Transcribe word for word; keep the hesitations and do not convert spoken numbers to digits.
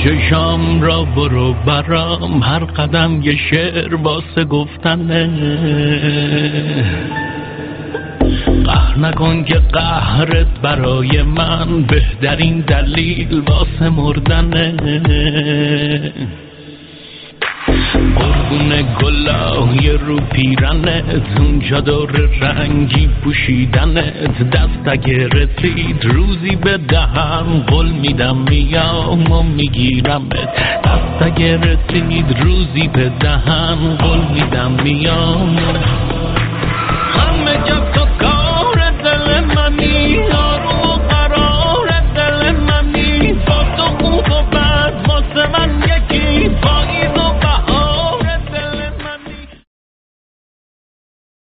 چشام را برو برام، هر قدم یه شعر واسه گفتنه. قهر نکن که قهرت برای من بهترین دلیل واسه مردنه. قربون گلای رو پیرنت، اونجا دور رنگی پوشیدنت، دست اگه رسید روزی به دهن قول میدم میام و میگیرمت. دست اگه رسید روزی به دهن قول میدم میام